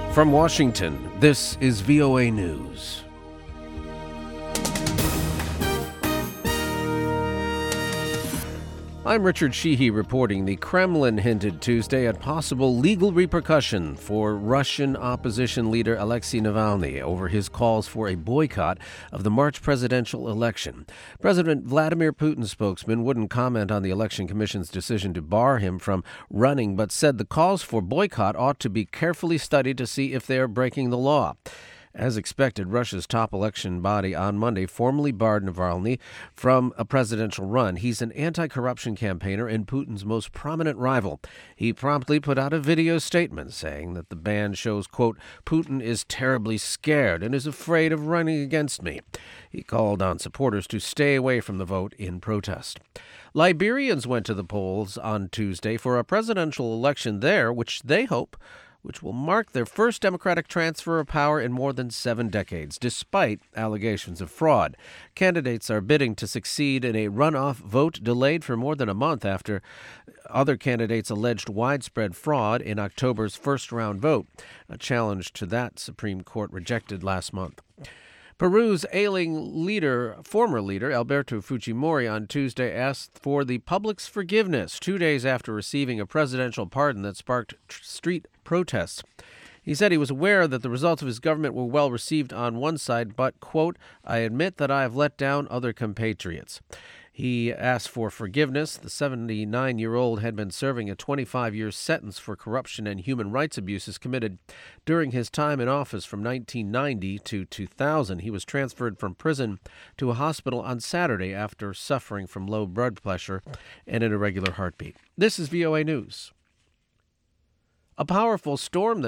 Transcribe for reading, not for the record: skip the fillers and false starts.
From Washington, this is VOA News. I'm Richard Sheehy reporting. The Kremlin hinted Tuesday at possible legal repercussion for Russian opposition leader Alexei Navalny over his calls for a boycott of the March presidential election. President Vladimir Putin's spokesman wouldn't comment on the Election Commission's decision to bar him from running, but said the calls for boycott ought to be carefully studied to see if they are breaking the law. As expected, Russia's top election body on Monday formally barred Navalny from a presidential run. He's an anti-corruption campaigner and Putin's most prominent rival. He promptly put out a video statement saying that the ban shows, quote, Putin is terribly scared and is afraid of running against me. He called on supporters to stay away from the vote in protest. Liberians went to the polls on Tuesday for a presidential election there, which they hope will mark their first democratic transfer of power in more than 7 decades, despite allegations of fraud. Candidates are bidding to succeed in a runoff vote delayed for more than a month after other candidates alleged widespread fraud in October's first-round vote. A challenge to that Supreme Court rejected last month. Peru's ailing former leader, Alberto Fujimori, on Tuesday asked for the public's forgiveness 2 days after receiving a presidential pardon that sparked street protests. He said he was aware that the results of his government were well received on one side, but, quote, I admit that I have let down other compatriots. He asked for forgiveness. The 79-year-old had been serving a 25-year sentence for corruption and human rights abuses committed during his time in office from 1990 to 2000. He was transferred from prison to a hospital on Saturday after suffering from low blood pressure and an irregular heartbeat. This is VOA News. A powerful storm